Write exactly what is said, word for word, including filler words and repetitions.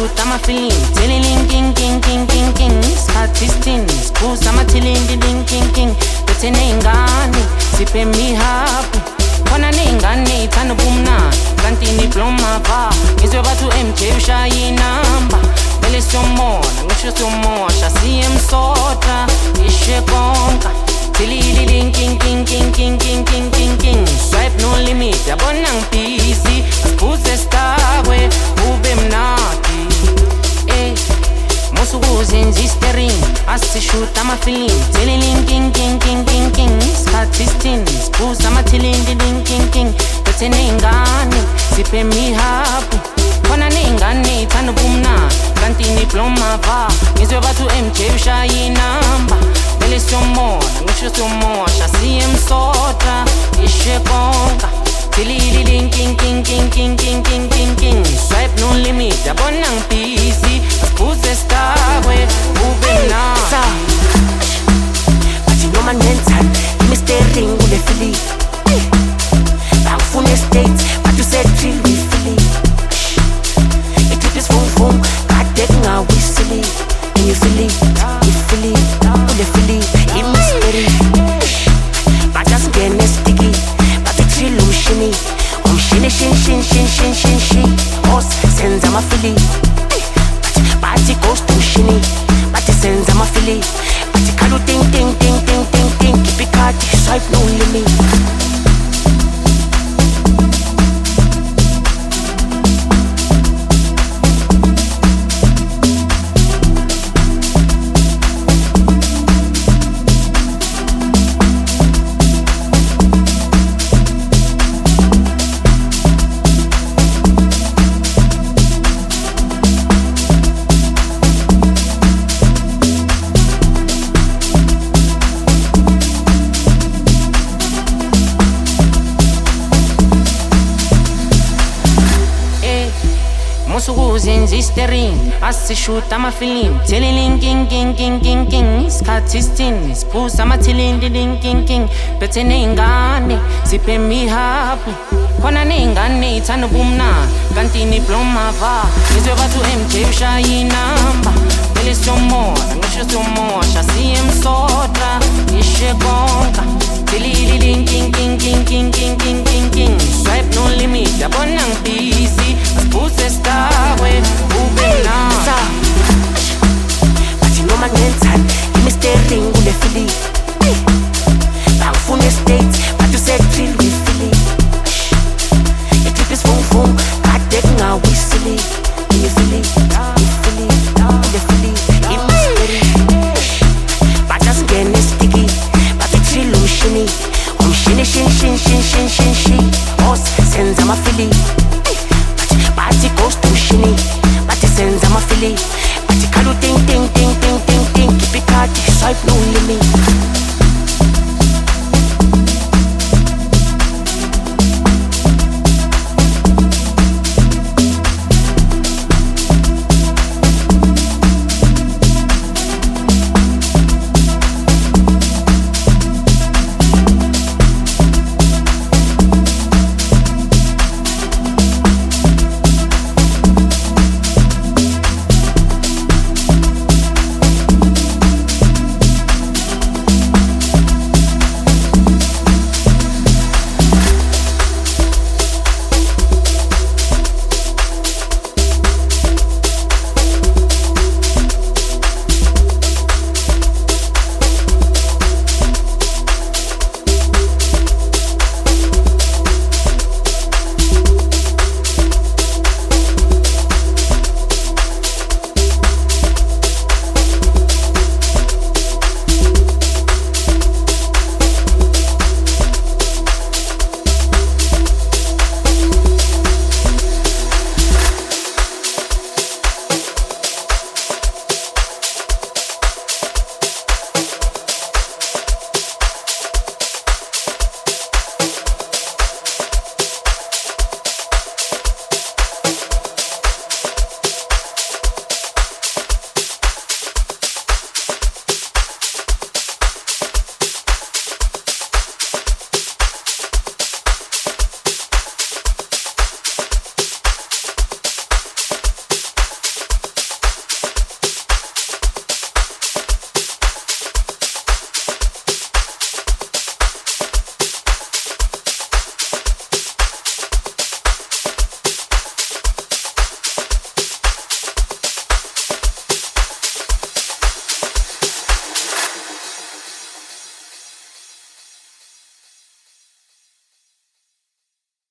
asishuta amafilimu tililing king king king king king isikhathi sithini siphuza amathilindi ding king king bethe ney'ngane siphe mihapu khona ney'ngane ithanda ubumnandi kanti niblomava ngizwe bathi u-M J ushaya inamba vele siyomona ngisho siyomosha siye emsotra ishe konka tilililing king king king king king king king king swipe no limit yabona ngibhizi asiphuze stakwe ube mnandi eh musukuzenza istering asishuta amafilimu tililing king king king king king isikhathi sithini siphuza amathilindi ding king king bethe ney'ngane siphe mihapu khona ney'ngane ithanda ubumnandi kanti niblomava ngizwe bathi u-M J ushaya inamba vele siyomona ngisho siyomosha siye emsotra ishe konka tilililing king king king king king king king king swipe no limit yabona ngibhizi asiphuze stakwe ube mnandi bathi noma nenthani imistering kule fili bangifuna estates bathi usetrill wifili itrip is vum vum kade kungawisili ngifili ngifili kule fili imistering bathi asingene sticky bathi trill umshini umshini shin shin shin shin shin shin os senza amafili bathi ghost umshini bathi senza amafili bathi khalu ting ting ting ting ting ting keep it card swipe no limit. musukuzenza istering asishuta amafilimu tililing king king king king king isikhathi sithini siphuza amathilindi ding king king bethe ney'ngane siphe mihapu khona ney'ngane ithanda ubumnandi kanti niblomava ngizwe bathi u-M J ushaya inamba vele siyomona ngisho siyomosha siye emsotra ishe konka tilililing king king king king king king king king swipe no limit yabona ngibhizi asiphuze stakwe ube mnandi bathi noma nenthani imistering kule fili bangifuna estates bathi usetrill wifili itrip is vum vum kade kungawisili ngifili ngifili kule fili imistering bathi asingene sticky bathi trill umshini umshini shin shin shin shin shin shin os senza amafili bathi ghost umshini bathi senza amafili bathi khalu ting ting ting ting ting ting keep it card swipe no limit.